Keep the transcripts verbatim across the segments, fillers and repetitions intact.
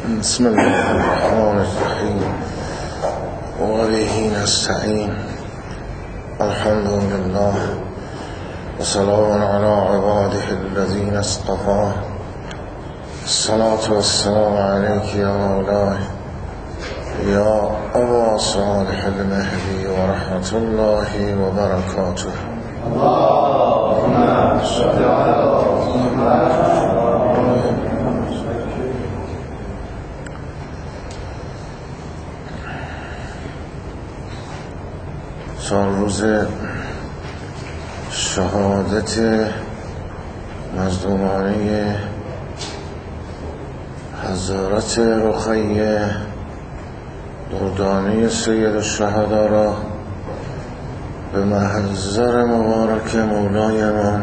بسم الله الرحمن الرحیم وبه نستعین الحمد لله وسلام علی عباده الذین اصطفى الصلاة والسلام علیک یا مولاي یا ابا صالح المهدی و رحمت الله و برکاته. اللهم صل علی محمد. سال روز شهادت مظلومانه حضرت رقیه دردانه سید الشهدا را به محضر مبارک مولایمان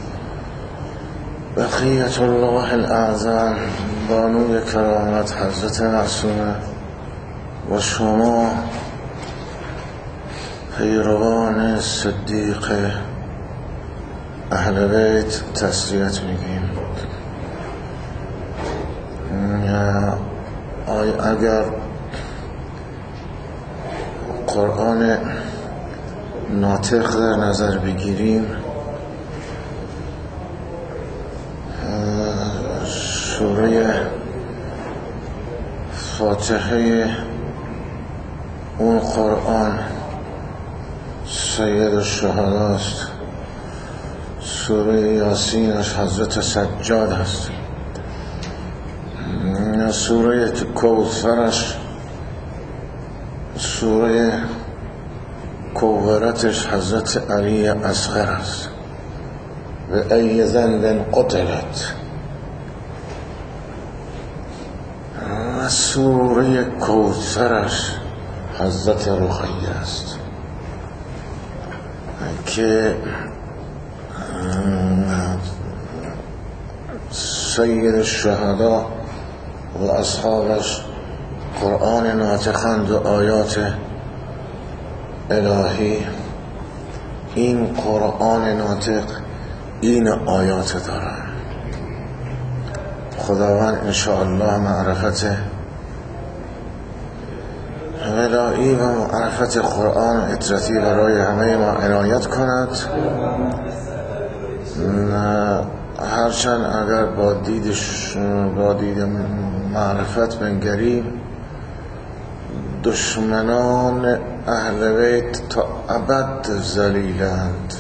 بقیت الله الاعظم بانوی کرامت حضرت معصومه و شما پیروان صدیق اهل بیت تسلیت میگیم. اگر قرآن ناطق در نظر بگیریم، سوره فاتحه اون قرآن سید الشهدا است، سوره یاسینش حضرت سجاد است، سوره کوثرش سوره کوثرتش حضرت علی اصغر است. و ای ذنب قتلت، و سوره کوثرش حضرت رقیه است که سید الشهدا و اصحابش قرآن ناطقند و آیات الهی. این قرآن ناطق این آیات دارن. خداوند انشاءالله معرفت الهی و معرفت قرآن اطرتی برای همه ما عنایت کند. هرچند اگر با دیدش با دید معرفت بنگریم، دشمنان اهل بیت تا ابد ذلیلند.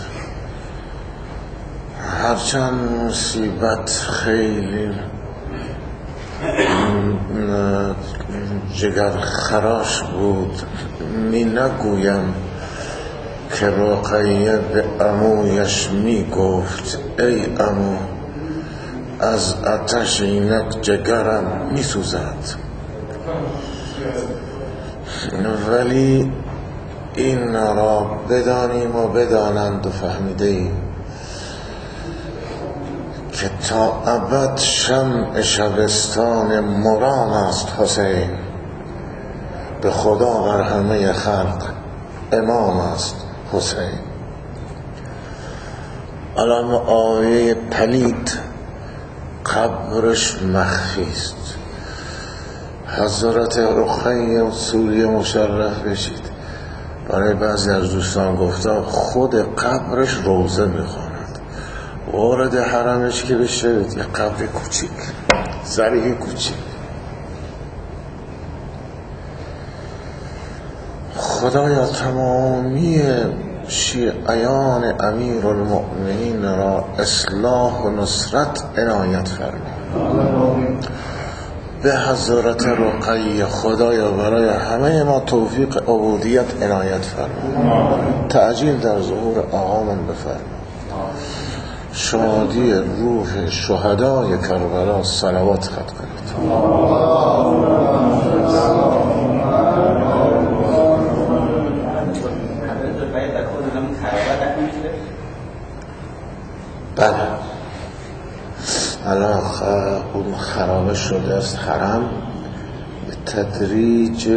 هرچند مصیبت خیلی جگر خراش بود، می نگویم که رقیه به عمویش می گفت ای عمو، از آتش اینک جگرم می سوزد. ولی این را بدانیم و بدانند و فهمیده ایم که تا ابد شمع شبستان مرام است حسین، به خدا بر همه خلق امام است حسین. علم آیه پلید قبرش مخفی است. حضرت رقیه و سوریه مشرف بشید. برای بعضی از دوستان گفتم خود قبرش روزه میخواند. وارد حرمش که بشید یه قبر کوچیک، زریح کوچیک. خدایا تمامی شیعیان امیر المؤمنین را اصلاح و نصرت عنایت فرما. به حضرت رقیه خدایا برای همه ما توفیق عبودیت عنایت فرما. تعجیل در ظهور آقامون بفرما. شادی روح شهدای کربلا صلوات خط کنید. بله، الان اون خرابه شده است. حرم به تدریج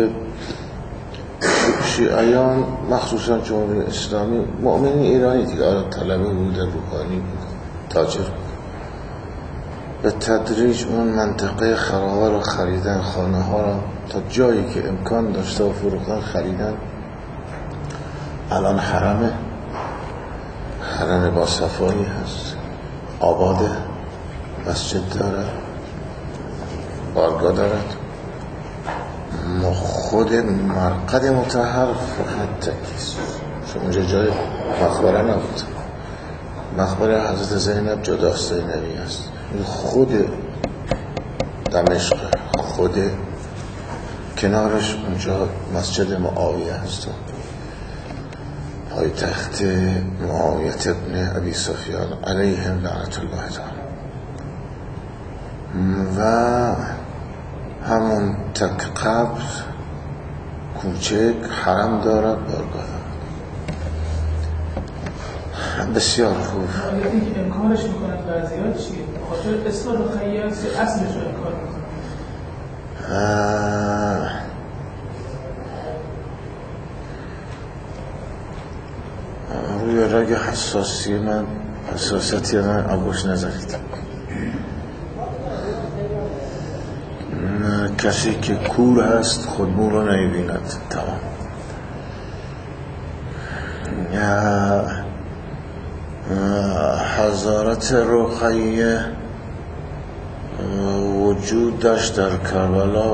شیعیان مخصوصا جمهوری اسلامی، مؤمنین ایرانی دیگه، آره طلبه بود، روحانی بود، تاجر بود، به تدریج اون منطقه خرابه رو خریدن، خانه ها رو تا جایی که امکان داشته و فروختن خریدن. الان حرمه، حرم با صفایی هست، آباده، مسجد داره، بارگاه دارد. خود مرقد مطهر فقط تکیست، چون اونجا جای مقبره نبود. مقبره حضرت زینب جداست، زینبی است. خود دمشق، خود کنارش اونجا مسجد معاویه هست، پای تخت معاویه ابن ابی سفیان علیهم لعنت الله تعالی. و همون تک قبر کوچک حرم دارد، بارگاه دارد. بسیار خوب. اینکه انکارش میکنن بعضی‌ها چیه؟ بخاطر اصلاح رقیه است یا اصلش رو انکار میکنن؟ روی رگ حساسی من حساسیتی من آگوش نذارید. کسی که کور هست خودمون رو نمیبیند. تمام. حضرت رقیه وجودش در کربلا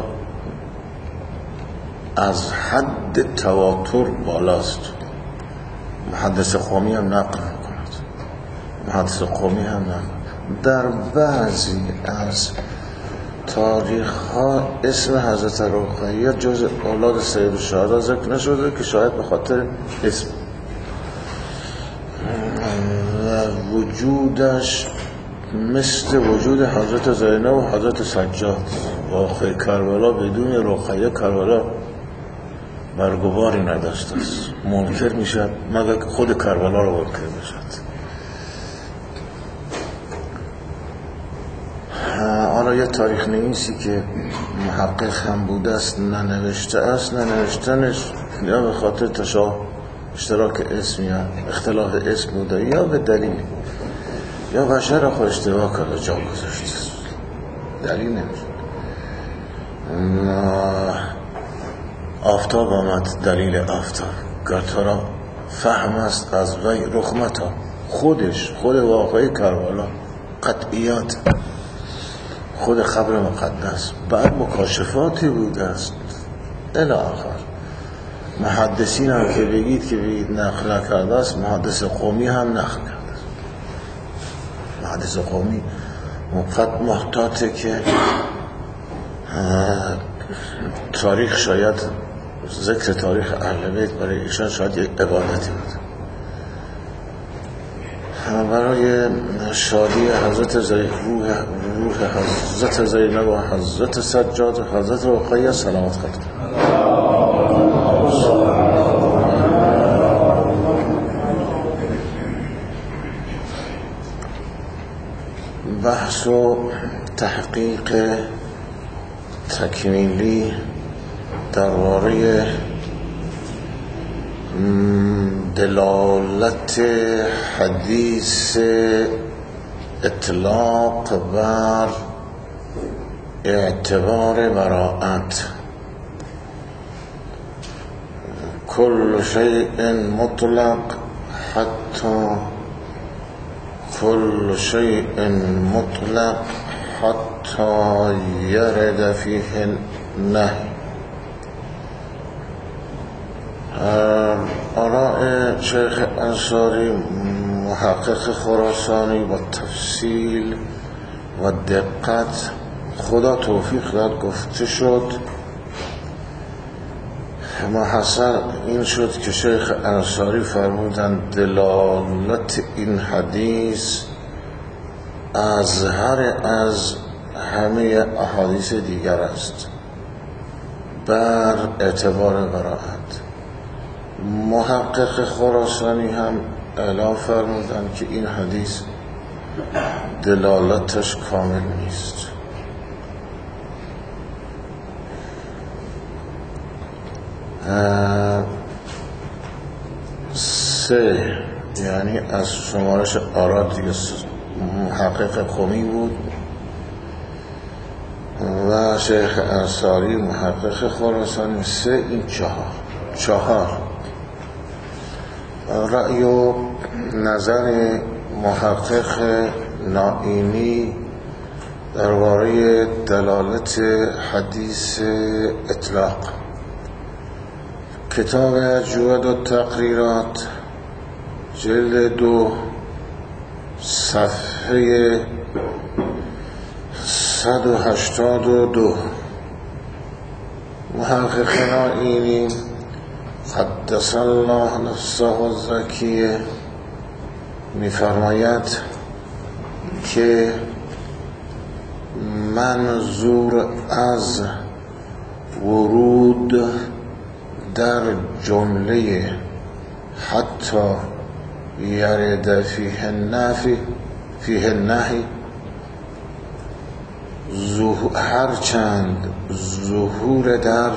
از حد تواتر بالاست. محدث قومی هم نقل میکند، محدث قومی هم نقل. در بعضی از تاریخ ها اسم حضرت رقیه جز اولاد سید الشهدا ذکر نشده که شاید به خاطر اسم و وجودش مثل وجود حضرت زینب و حضرت سجاد. واقع کربلا بدون رقیه کربلا برگواری نداشته است. منکر میشد مگر خود کربلا رو منکر میشد. حالا یه تاریخ نویسی که محقق هم بوده است ننوشته است، ننوشتنش یا به خاطر تشابه اشتراک اسم یا اختلاف اسم بوده یا به دلیل یا بشر خود اشتباه کرده جا گذاشته، دلیل نمیشه. آفتاب آمد دلیل آفتاب گرتارا فهم است از وی رخمتا. خودش خود واقعی کربلا قطعیات، خود خبر مقدس، بعد مکاشفاتی بوده است الی آخر. محدثین هم که بگید که بگید نقل کرده است، محدث قومی هم نقل کرده است. محدث قومی مقد محتاطه که تاریخ شاید ذکر تاریخ اهل بیت برای ایشان شاید یک عبادتی بود. برای شادی حضرت زینب روح, روح حضرت زینب و حضرت سجاد و حضرت رقیه سلامت خواهد. بحث و تحقیق تکمیلی درباره دلالت حدیث اطلاق بر اعتبار براءت. کل شیء مطلق حتی کل شیء مطلق حتی یرد فیه النهی. آراء شیخ انصاری محقق خراسانی با تفصیل و دقت خدا توفیق داد گفته شد. محصل این شد که شیخ انصاری فرمودند دلالت این حدیث اظهر از همه احادیث دیگر است بر اعتبار براءت. محقق خراسانی هم اعلام فرمودند که این حدیث دلالتش کامل نیست. سه یعنی از شمارش آراد دیگه محقق قومی بود مولانا شیخ انصاری محقق خراسانی. سه این چهار چهار رأی و نظر محقق نائینی درباره دلالت حدیث اطلاق. کتاب اجود و تقریرات جلد دو صفحه صد و هشتاد و دو. محقق نائینی قدس الله نفسه الزکیه می‌فرماید که منظور از ورود در جمله حتی یرد فیه النفی فیه النهی هرچند ظهور در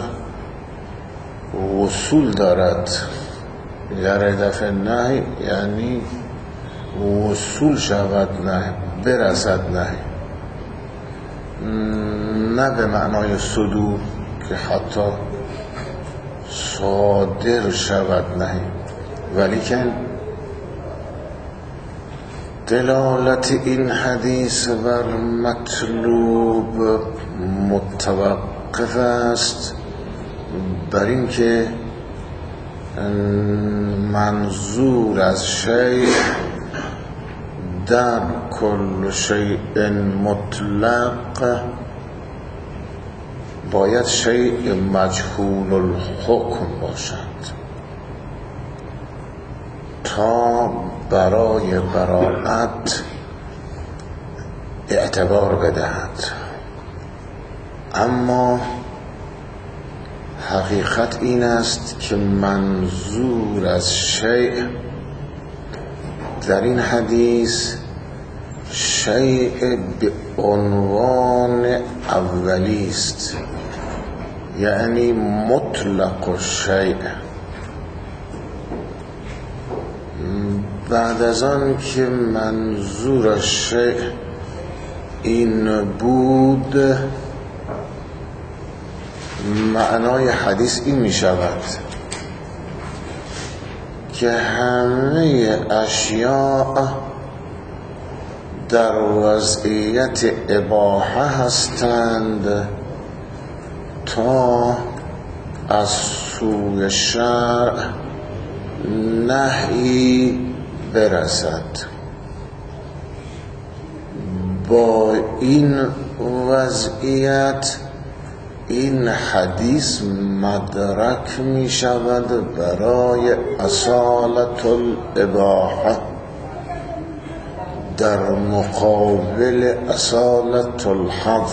وصول دارد. یرد فی النهی یعنی وصول شود، نه برسد، نه نه به معنای صدور که حتی صادر شود، نه ولیکن دلالت این حدیث بر مطلوب متوقف است بر این که منظور از شیء در کل شیء مطلق باید شیء مجهول الحکم باشد تا برای براءت اعتبار بدهد. اما حقیقت این است که منظور از شیء در این حدیث شیء به عنوان اولی است، یعنی مطلق الشیء. بعد از آن که منظور از شیء این بود، معنای حدیث این می شود که همه اشیاء در وضعیت اباحه هستند تا از سوی شرع نهی برسد. با این وضعیت این حدیث مدرک می شود برای اصالت الاباحه در مقابل اصالت الحظر،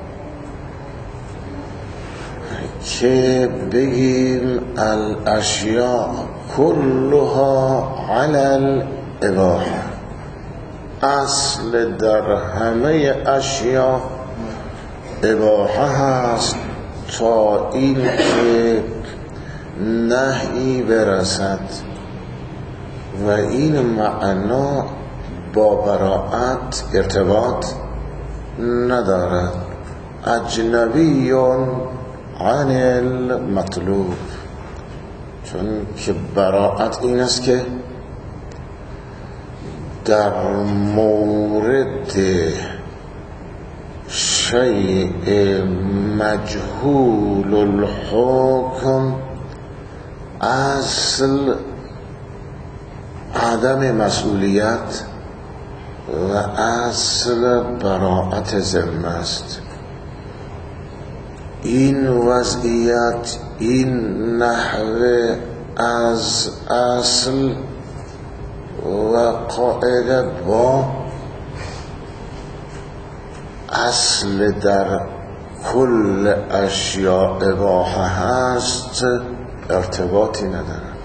که بگیم الاشیاء کلها علی الاباحه. اصل در همه اشیاء اباحه هست تا این که نهی برسد و این معنا با براءت ارتباط ندارد. اجنبی عن المطلوب، چون که براءت این است که در مورد شیء مجهول الحکم اصل عدم مسئولیت و اصل براءت ذمه است. این وضعیت، این نحوه از اصل و قاعده با اصل در کل اشیاء اباحه هست ارتباطی ندارد.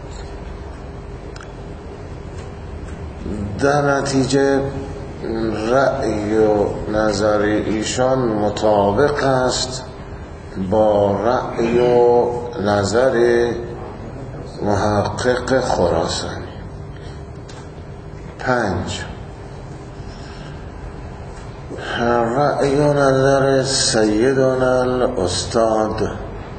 در نتیجه رأی و نظر ایشان مطابق است با رأی و نظر محقق خراسانی. پنج رأی و نظر سیدنا الاستاد.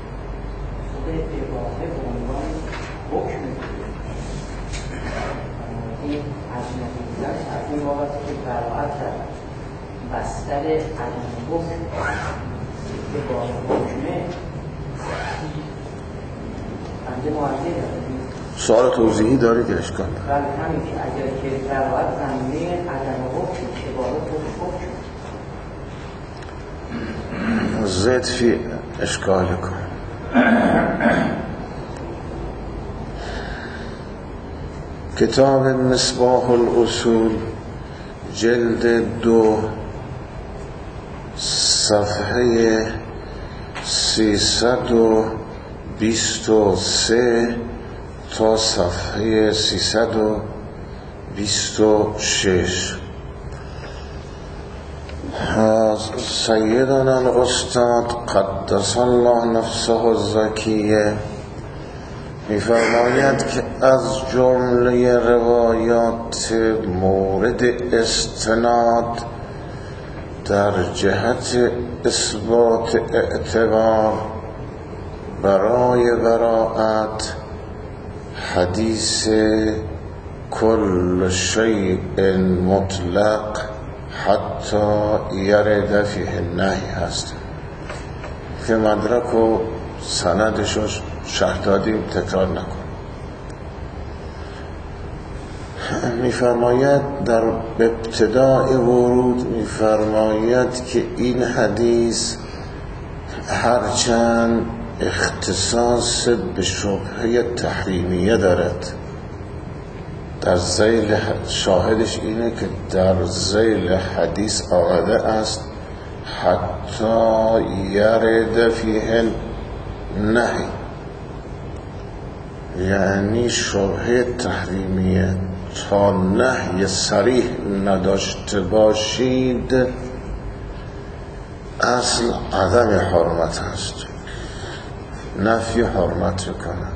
بستر عدم حکم که با حکمه بنده معرضه داریم. سوال توضیحی داری که اشکال بله همین که اگر که در واقع زمینه عدم حکم که با حکم زد فی اشکال کن. کتاب مصباح الاصول جلد دو صفحه سیصد و بیست و سه تا صفحه سیصد و بیست و شش. سیدنا الاستاد قدس الله نفسه الزکیه می‌فرماید که از جمله روایات مورد استناد در جهت اثبات اعتبار برای براءت حدیث کل شیء مطلق حتی یرد فیه النهی هست که مدرک و سندش رو شرح دادیم، تکرار نکن. میفرماید در ابتداء ورود میفرماید که این حدیث هرچند اختصاص به شبهه تحریمیه دارد، در ذیل شاهدش اینه که در ذیل حدیث آمده است حتی یرد فیه نهی، یعنی شبهه تحریمیه تا نهی صریح نداشته باشید اصل عدم حرمت هست، نفی حرمت میکنه.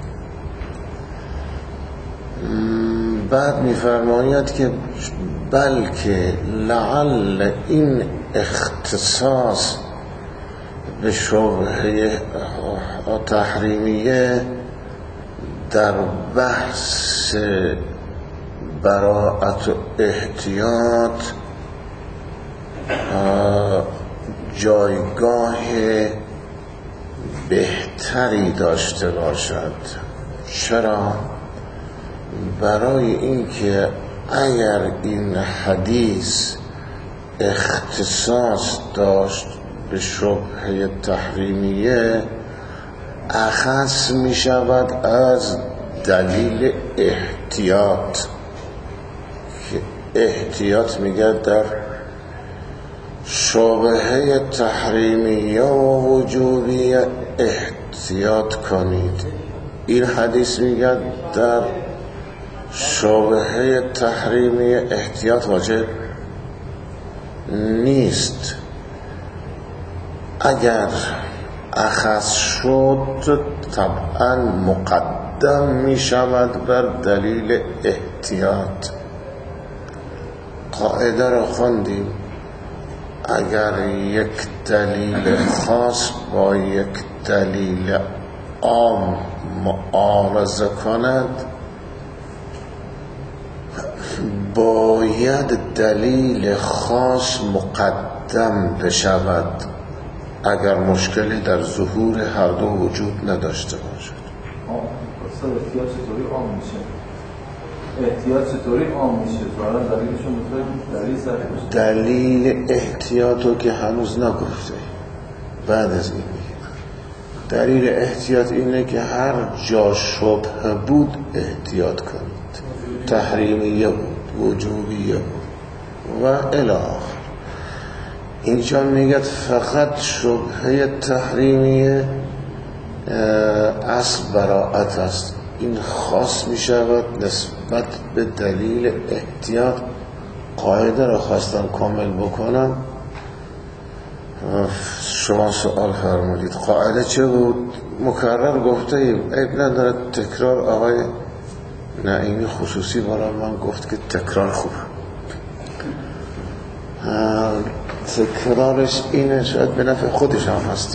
بعد میفرماید که بلکه لعل این اختصاص به شبهه تحریمیه در بحث براءت و احتیاط جایگاه بهتری داشته باشد. چرا؟ برای اینکه اگر این حدیث اختصاص داشت به شبهه تحریمیه اخص می شود از دلیل احتیاط، که احتیاط میگه در شبهه تحریمیه و وجوبیه احتیاط کنید. این حدیث میگه در شبهه تحریمیه احتیاط واجب نیست. اگر اخذ شد طبعا مقدم می شود بر دلیل احتیاط. قاعده را خوندیم اگر یک دلیل خاص با یک دلیل عام معارضه کند باید دلیل خاص مقدم بشود اگر مشکلی در ظهور هر دو وجود نداشته باشد. احتیاط چطوری عام میشه؟ احتیاط چطوری عام میشه؟ ظاهرا دلیلشون میتونه دلیل صحیح باشه. دلیل احتیاطو که هنوز نگفته، بعد از این میگه دلیل احتیاط اینه که هر جا شبهه بود احتیاط کنید، تحریمیه بود، وجوبیه بود و الی آخر. اینجا میگه فقط شبهه تحریمیه اصل براءت است، این خاص میشود نسبت به دلیل احتیاط. قاعده را خواستم کامل بکنم، شما سوال فرمودید قاعده چه بود؟ مکرر گفته ایم، عیب نداره تکرار. آقای نعیمی خصوصی برای من گفت که تکرار خوبه. تکرارش اینه، شاید به نفع خودش هم هستی،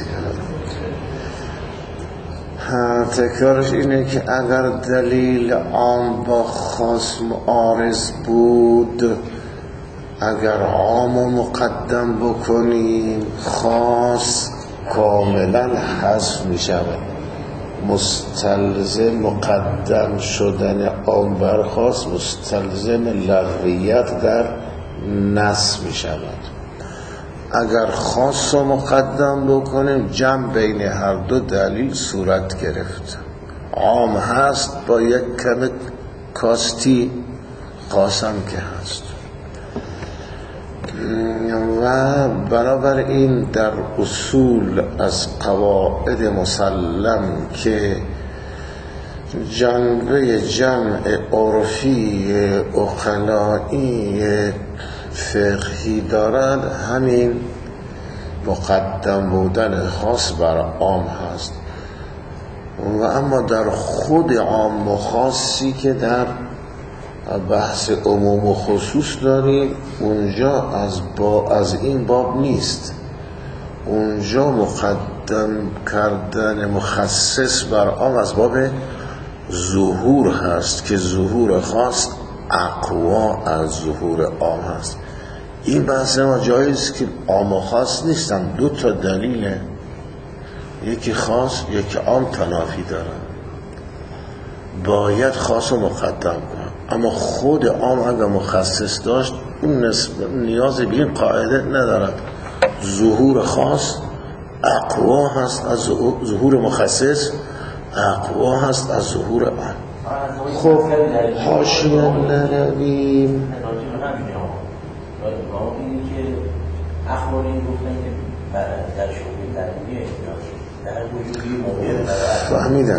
تکرارش اینه که اگر دلیل عام با خاص معارض بود، اگر عام و مقدم بکنیم خاص کاملا حذف می شود. مستلزم مقدم شدن عام بر خاص مستلزم لغویت در نص می شود. اگر خاص و مقدم بکنیم جمع بین هر دو دلیل صورت گرفت. عام هست با یک کم کاستی، خاصم که هست. و بنابراین در اصول از قواعد مسلم که جنبه جمع عرفی عقلایی فقهی دارد، همین مقدم بودن خاص بر عام هست. و اما در خود عام و خاصی که در بحث عموم و خصوص داریم، اونجا از, با از این باب نیست. اونجا مقدم کردن مخصص بر عام از باب ظهور هست که ظهور خاص اقوا از ظهور عام هست. این بحث ما جایز که عام و خاص نیستن، دو تا دلیله، یکی خاص یکی عام تنافی دارن، باید خاص و مقدم کنن. اما خود عام اگر مخصص داشت اون نیاز به این قاعده ندارد. ظهور خاص اقوا هست از ظهور مخصص، اقوا هست از ظهور عام. خب حاشیه نرویم. اخباری گفتن که در شغلی دلیلی احتیاج در وجودی ممکنه فهمیدم.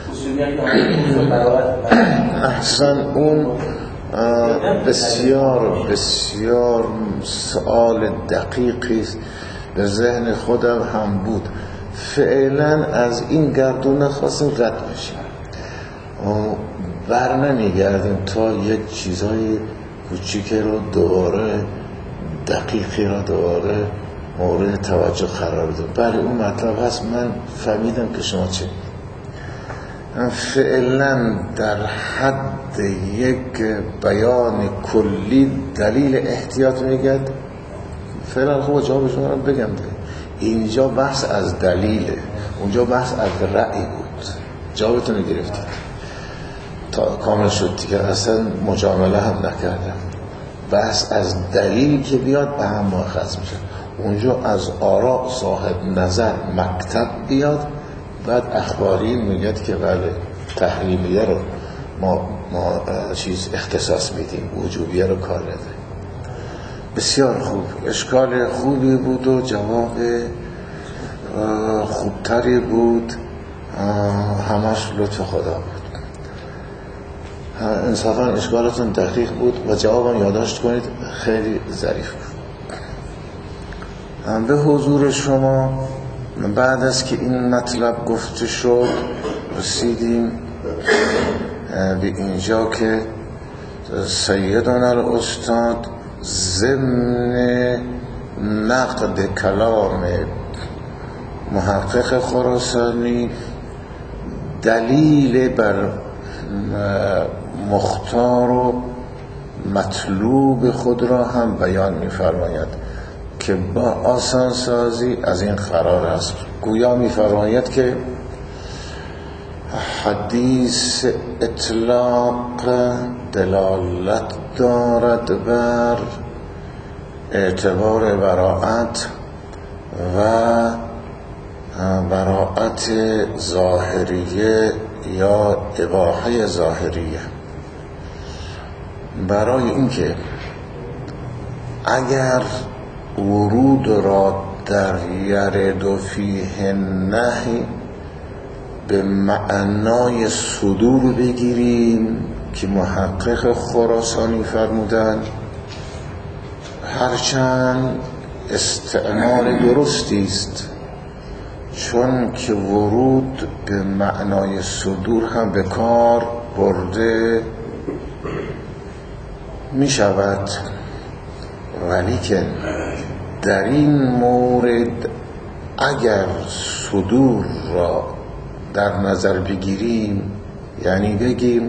احسن، اون بسیار بسیار سؤال دقیقی به ذهن خودم هم بود. فعلا از این گردون نخواستیم رد بشیم، بر نمیگردیم تا یک چیزای کوچیکی رو دوباره دقیقی رو دوباره مورد توجه قرار بدیم. برای اون مطلب هست. من فهمیدم که شما چه فعلا در حد یک بیان کلی دلیل احتیاط میگد. فعلا خوب جواب شما رو بگم. اینجا بحث از دلیله، اونجا بحث از رأی بود. جوابتون رو گرفتید تا کامل شد دیگه، اصلا مجامله هم نکردم. بحث از دلیل که بیاد به هم مؤخذ میشه. اونجا از آراء صاحب نظر مکتب بیاد، بعد اخباری میگد که بله تحریمیه رو ما, ما چیز اختصاص میدیم، وجوبیه رو کار نده. بسیار خوب، اشکال خوبی بود و جواب خوبتری بود، همش لطف خدا بود. انصافا اشکالتون دقیق بود و جوابم یادداشت کنید، خیلی ظریف بود. به حضور شما بعد از که این مطلب گفته شد رسیدیم به اینجا که سیدنا الاستاد ضمن نقد کلام محقق خراسانی دلیل بر مختار و مطلوب خود را هم بیان می‌فرماید که با آسان سازی از این قرار است. گویا می‌فرماید که حدیث اطلاق دلالت دارد بر اعتبار براعت و براعت ظاهریه یا اباحه ظاهریه. برای اینکه اگر ورود را در یرد فیه نهی به معنای صدور بگیریم که محقق خراسانی فرمودن، هرچند استعمال درستی است، چون که ورود به معنای صدور هم به کار برده می شود، ولی که در این مورد اگر صدور را در نظر بگیریم، یعنی بگیم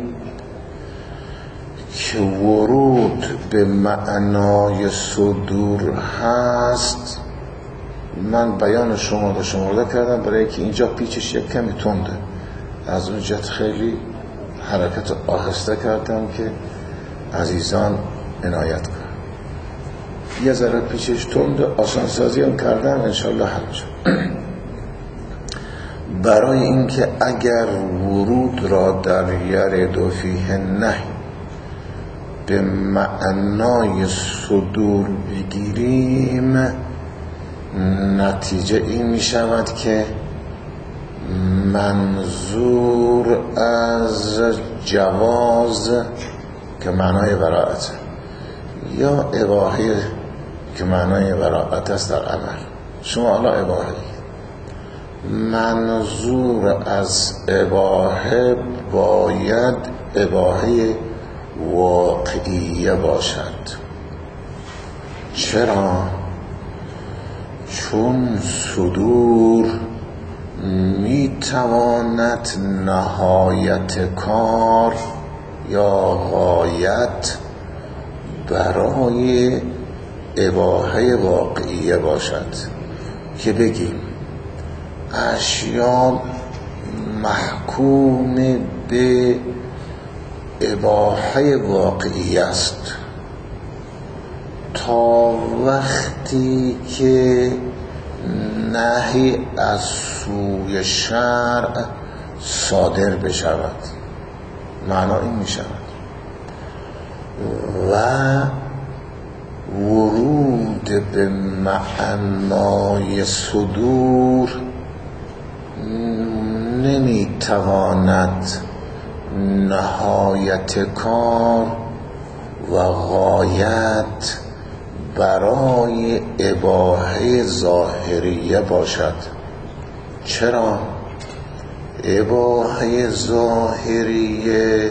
که ورود به معنای صدور هست، من بیان شما رو شمرده کردم برای که اینجا پیچش یک کمی تنده، از اون جهت خیلی حرکت آهسته کردم که عزیزان عنایت کنم. یه ذره پیچش تنده، آسانسازی هم کردم، انشالله حل شد. برای اینکه اگر ورود را در یرد فیه نهی به معنای صدور بگیریم، نتیجه این می شود که منظور از جواز که معنای براءت یا اباحه که معنای براءت است در عمل، شما حالا اباحه، منظور از اباحه باید اباحه واقعیه باشد. چرا؟ چون صدور میتواند نهایت کار یا غایت برای اباحه واقعیه باشد، که بگیم اشیا محکوم به اباحه واقعی است تا وقتی که نهی از سوی شرع صادر بشود. معنا این می شود و ورود به معنای صدور نمی تواند نهایت کار و غایت برای اباحه ظاهریه باشد. چرا؟ اباحه ظاهریه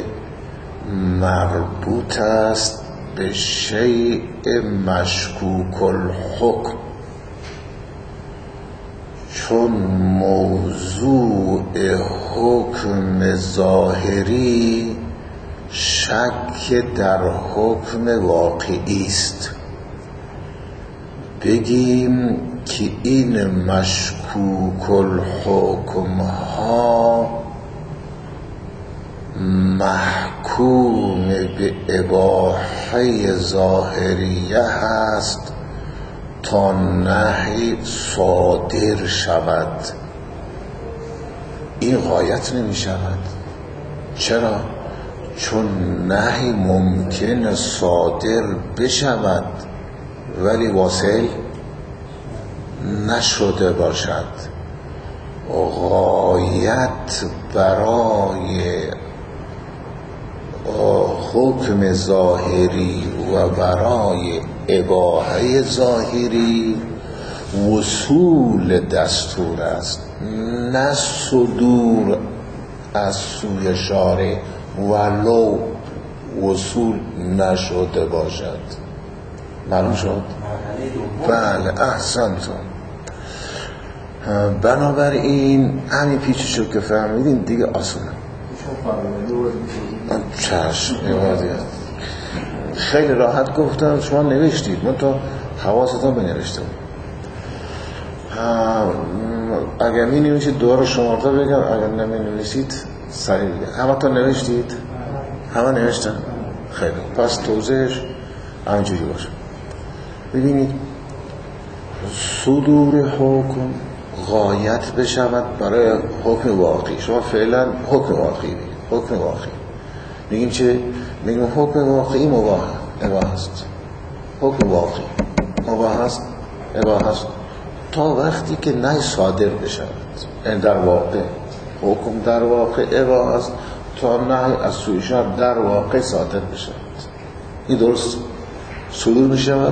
مربوط است به شیء مشکوک الحکم، چون موضوع حکم ظاهری شک در حکم واقعی است. بگیم که این مشکوک الحکم ها محکوم به اباحه ظاهریه هست تا نهی صادر شود. این غایت نمی شود. چرا؟ چون نهی ممکن صادر بشود ولی واصل نشده باشد. غایت برای حکم ظاهری و برای اباحه ظاهری وصول دستور است، نه صدور از سوی شارع ولو وصول نشده باشد. معلوم شد؟ بله، احسنتون. بنابراین همین پیچشو که فهمیدین دیگه آسونه. چشم خیلی راحت گفتم، شما نوشتید، من تا حواستون بنوشتم. اگر می نوشید دوباره شمارده بگم، اگر نمی نوشید سریع بگم. همه تا نوشتید؟ همه نوشتن؟ خیلی پس توضیحش همینجوری باشه. ببینید صدور حکم غایت بشود برای حکم واقعی. شما فعلا حکم واقعی بگید، حکم واقعی میگیم چه؟ میگیم حکم واقعی مباح اباحه است. حکم واقعی مباح است، اباحه است تا وقتی که نهی صادر بشود. این در واقع حکم در واقع اباحه است تا نهی از سوی شرع در واقع صادر بشود. این درست صدور بشود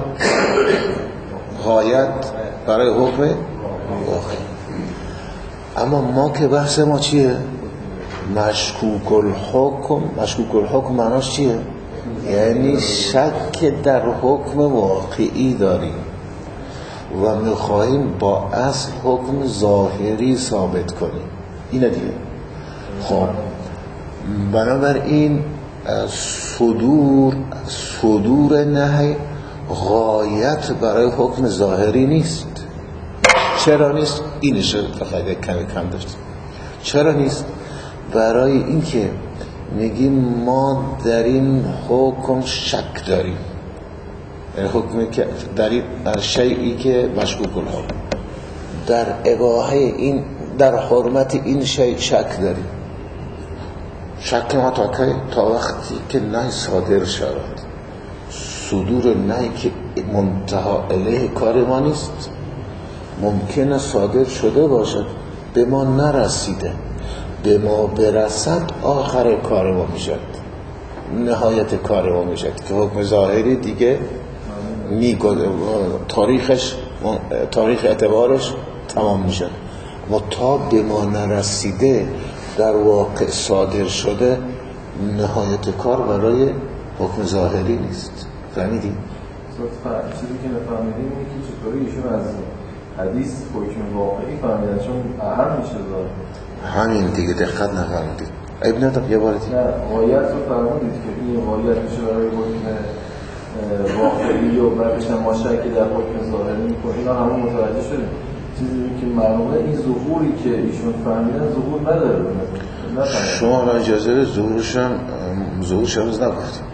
غایت برای حکم واقعی. اما ما که بحث ما چیه؟ مشکوک الحکم. مشکوک الحکم معناش چیه؟ یعنی شک در حکم واقعی داریم. و میخواهیم با اصل حکم ظاهری ثابت کنیم. اینه دیگه. خب بنابراین صدور صدور نهی غایت برای حکم ظاهری نیست. چرا نیست؟ اینشه فقط کمی کم داشتیم. چرا نیست؟ برای اینکه میگیم ما در این حکم شک داریم، این حکمی که در این شیئی که مشکوک له، در اباحه این، در حرمت این شیء شک داریم. شک ما تا که تا وقتی که نهی صادر شود، صدور نهی که منتها الیه کار ما نیست، ممکنه صادر شده باشد به ما نرسیده، به ما برسد آخر کار ما میشد، نهایت کار ما میشد که حکم ظاهری دیگه میگه تاریخش تاریخ اعتبارش تمام میشد. و تا به ما نرسیده در واقع صادر شده، نهایت کار برای حکم ظاهری نیست. فهمیدیم؟ چیزی که نفهمیدیم اینه که چطوری ایشون از حدیث حکم واقعی فهمیدن، چون اهم میشه ظاهر. همین دیگه دقت نفرمودید. عیب نداره یه بار دیگه. نه غایت رو فرمودید که این غایت میشه برای حکم واقعی و بعدش هم ما شکی در حکم ظاهری میکنیم. اینا همون متوجه شدیم. چیزی که معلومه این ظهوری که ایشون فهمیدن ظهور نداره. شما را اجازه ظهورش هم ظهورش هم نگفتیم.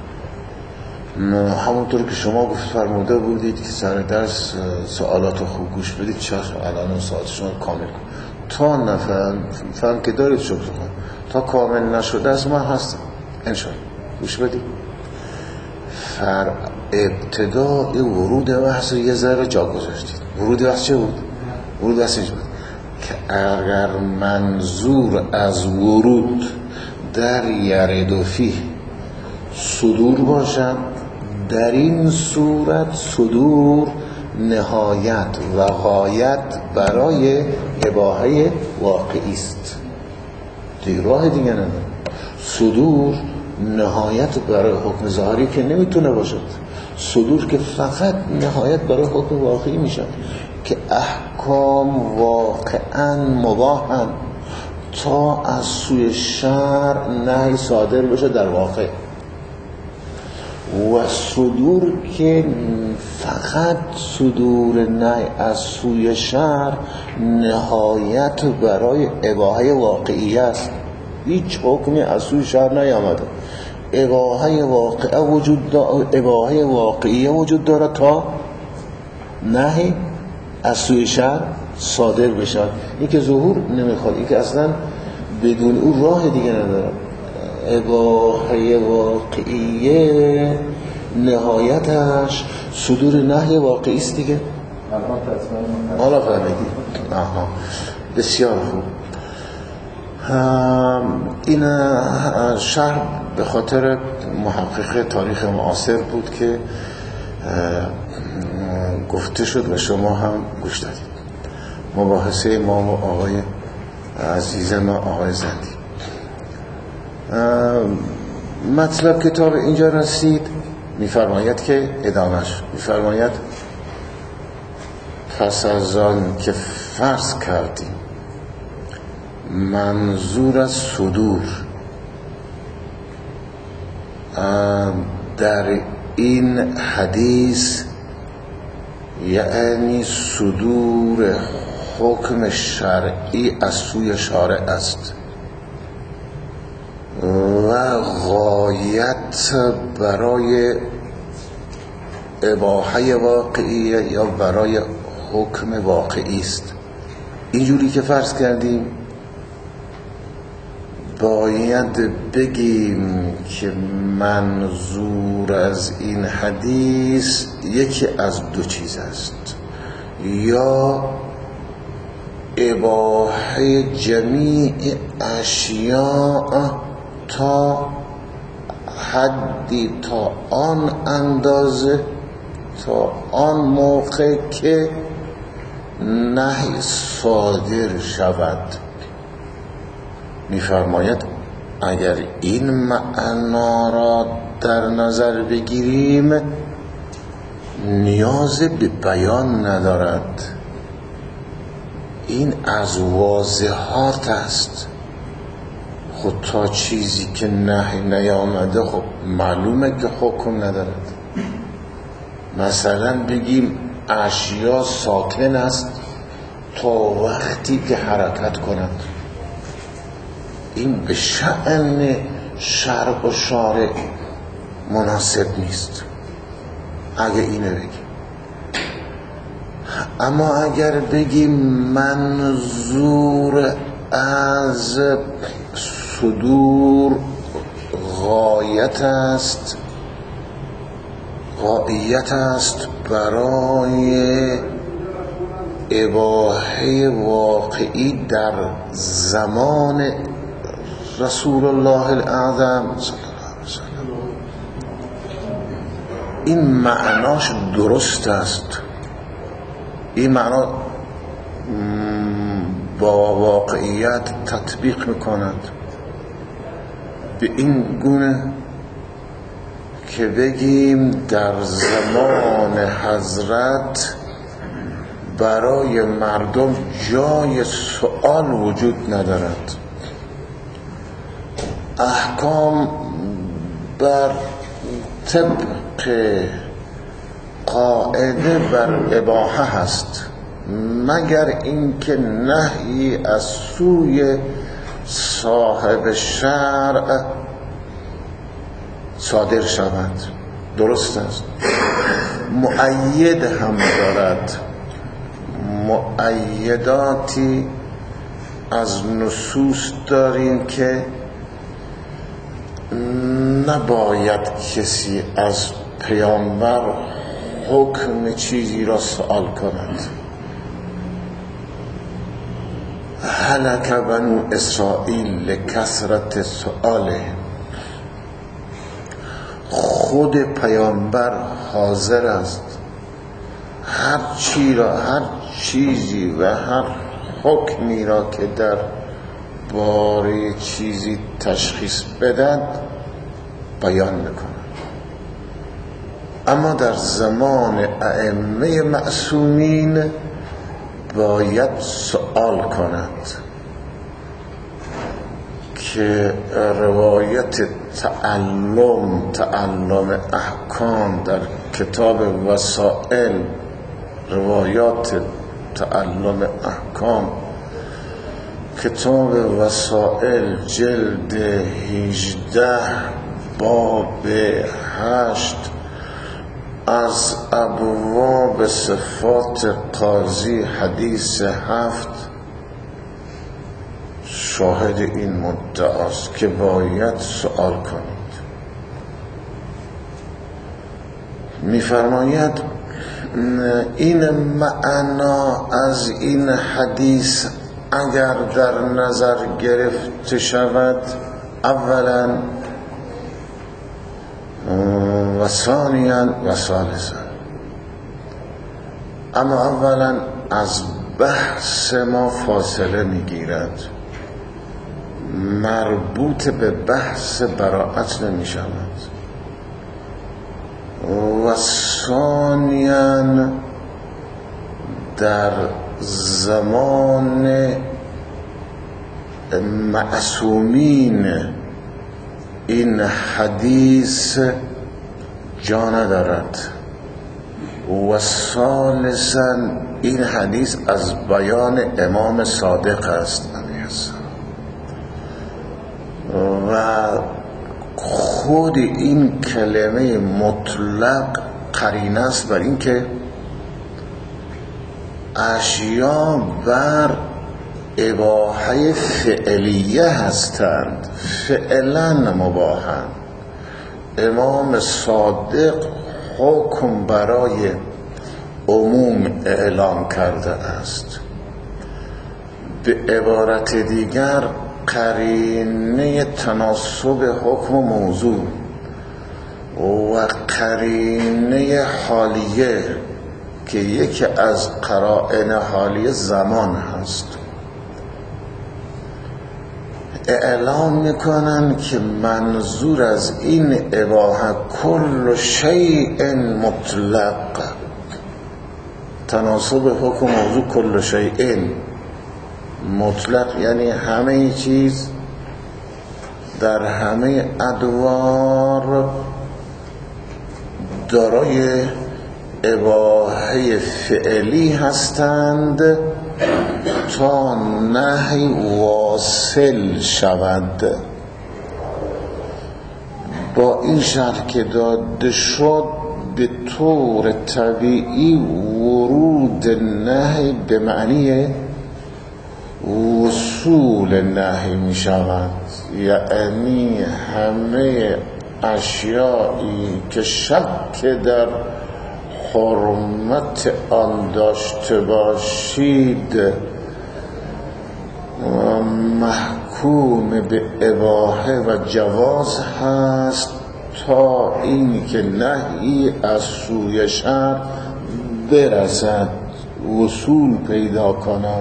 همونطور که شما گفت فرموده بودید که سر درس سوالات خوب گوش بدید، چشم الان سوالات شما کامل کن تا نفهم فهم که دارید شکر کن تا کامل نشده از من هستم انشاءالله گوش بدید. فر ابتداء ورود بحث یه ذره جا گذاشتید. ورود بحث چه بود؟ ورود بحث اینجا بود که اگر منظور از ورود در یرد و فیه صدور باشد، در این صورت صدور نهایت و غایت برای اباحه واقعی است. دیگه راه دیگه نداره. صدور نهایت برای حکم ظاهری که نمیتونه باشد، صدور که فقط نهایت برای حکم واقعی میشه که احکام واقعا مباحن تا از سوی شرع نهی صادر بشه در واقع، و صدور که فقط صدور نهی از سوی شرع نهایت برای اباحه واقعی است. هیچ حکمی از سوی شرع نیامده، اباحه واقعه وجود داره، اباحه واقعیه وجود داره تا نهی از سوی شرع صادر بشه. این که ظهور نمیخواد، این که اصلا بدون اون راه دیگه نداره. اباحه واقعیه نهایتش صدور نهی واقعی است دیگه. حالا فهمیدی؟ آها بسیار خوب. این شرح به خاطر محقق تاریخ معاصر بود که گفته شد و شما هم گوش دادید. مباحثه ما و آقای عزیز ما آقای زندی. مطلب کتاب اینجا رسید، میفرماید که ادامش میفرماید پس از آن که فرض کردیم منظور از صدور در این حدیث یعنی صدور حکم شرعی از سوی شارع است و غایت برای اباحه واقعیه یا برای حکم واقعی است. اینجوری که فرض کردیم باید بگیم که منظور از این حدیث یکی از دو چیز است، یا اباحه جمیع اشیاء تا حدی، تا آن اندازه، تا آن موقع که نهی صادر شود. میفرماید اگر این معنا را در نظر بگیریم نیاز به بیان ندارد. این از واضحات است. خود تا چیزی که نهی نیامده خب معلومه که حکم ندارد. مثلا بگیم اشیا ساکن است تا وقتی که حرکت کند. این به شأن شرع و شارع مناسب نیست اگه اینو بگیم. اما اگر بگیم منظور از صدور غایت است غایت است برای اباحه واقعی در زمان رسول الله الاعظم صلی الله علیه وسلم، این معناش درست است. این معنا با واقعیت تطبیق میکند به این گونه که بگیم در زمان حضرت برای مردم جای سؤال وجود ندارد. احکام بر طبق قاعده بر اباحه هست، مگر اینکه نهی از سوی صاحب شرع صادر شود. درست است. مؤید هم دارد. مؤیداتی از نصوص داریم که نباید کسی از پیامبر حکم چیزی را سوال کند. هلک بنو اسرائیل لکثرت سؤاله. خود پیامبر حاضر است هر چی را، هر چیزی و هر حکمی را که در باره چیزی تشخیص بدن بیان میکنند. اما در زمان ائمه معصومین باید سؤال کند که روایت تعلم تعلم احکام در کتاب وسائل، روایات تعلم احکام کتاب وسائل جلد هجده باب هشت از ابواب صفات قاضی حدیث هفت شاهد این مدعاست که باید سؤال کنید. می‌فرماید این معنا از این حدیث اگر در نظر گرفته شود، اولا و ثانیا و ثالثا، اما اولا از بحث ما فاصله میگیرد، مربوط به بحث براءت نمی شود. و ثانیا در زمان معصومین این حدیث جا ندارد. و ثالثا این حدیث از بیان امام صادق است علیه السلام و خود این کلمه مطلق قرینه است بر این که اشیا بر اباحه فعلیه هستند، فعلا مباحند. امام صادق حکم برای عموم اعلام کرده است. به عبارت دیگر قرینه تناسب حکم و موضوع و قرینه حالیه که یکی از قرائن حالیه زمان هست، اعلام میکنن که منظور از این اباحه کل شیء مطلق، تناسب حکم موضوع کل شیء مطلق، یعنی همه چیز در همه ادوار دارای اباحه فعلی هستند تا نهی واصل شود. با این شرح که داده شد به طور طبیعی ورود نهی به معنی وصول نهی می شود، یعنی همه اشیایی که شک در حرمت آن داشته باشید محکوم به اباحه و جواز هست تا این که نهی از سوی شرع برسد، وصول پیدا کند.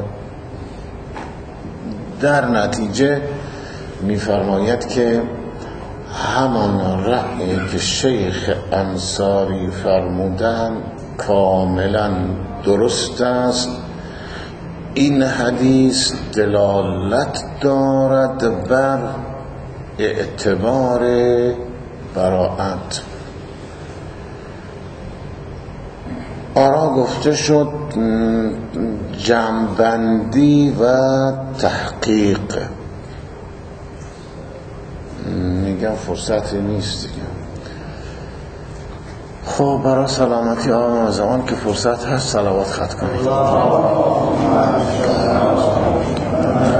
در نتیجه می‌فرماید که همان رأیی که شیخ انصاری فرمودن کاملا درست است. این حدیث دلالت دارد بر اعتبار براءت. آرا گفته شد جمع‌بندی و تحقیق، میگم فرصتی نیست دیگه. خب برای سلامتی آن زمان که فرصت هست صلوات ختم کنید.